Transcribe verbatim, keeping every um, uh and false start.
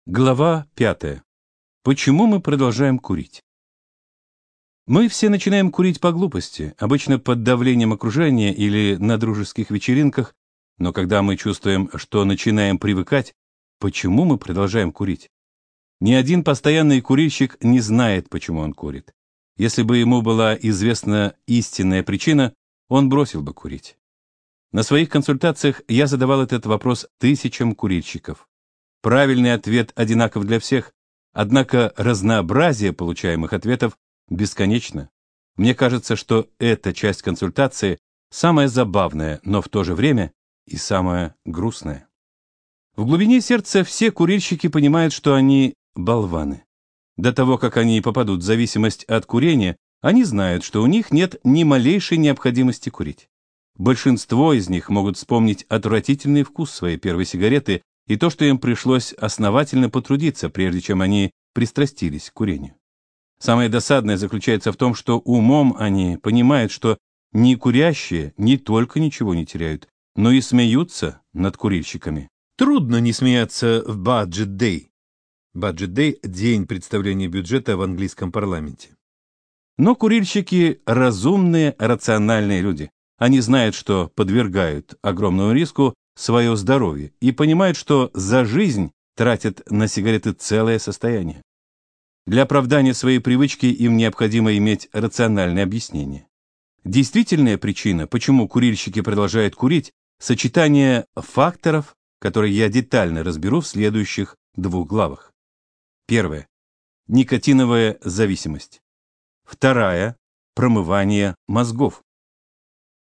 Глава пятая. Почему мы продолжаем курить? Мы все начинаем курить по глупости, обычно под давлением окружения или на дружеских вечеринках, но когда мы чувствуем, что начинаем привыкать, почему мы продолжаем курить? Ни один постоянный курильщик не знает, почему он курит. Если бы ему была известна истинная причина, он бросил бы курить. На своих консультациях я задавал этот вопрос тысячам курильщиков. Правильный ответ одинаков для всех, однако разнообразие получаемых ответов бесконечно. Мне кажется, что эта часть консультации самая забавная, но в то же время и самая грустная. В глубине сердца все курильщики понимают, что они болваны. До того, как они попадут в зависимость от курения, они знают, что у них нет ни малейшей необходимости курить. Большинство из них могут вспомнить отвратительный вкус своей первой сигареты и то, что им пришлось основательно потрудиться, прежде чем они пристрастились к курению. Самое досадное заключается в том, что умом они понимают, что не курящие не только ничего не теряют, но и смеются над курильщиками. Трудно не смеяться в Budget Day. Budget Day – день представления бюджета в английском парламенте. Но курильщики – разумные, рациональные люди. Они знают, что подвергают огромному риску свое здоровье и понимают, что за жизнь тратят на сигареты целое состояние. Для оправдания своей привычки им необходимо иметь рациональное объяснение. Действительная причина, почему курильщики продолжают курить, сочетание факторов, которые я детально разберу в следующих двух главах. Первое. Никотиновая зависимость. Вторая. Промывание мозгов.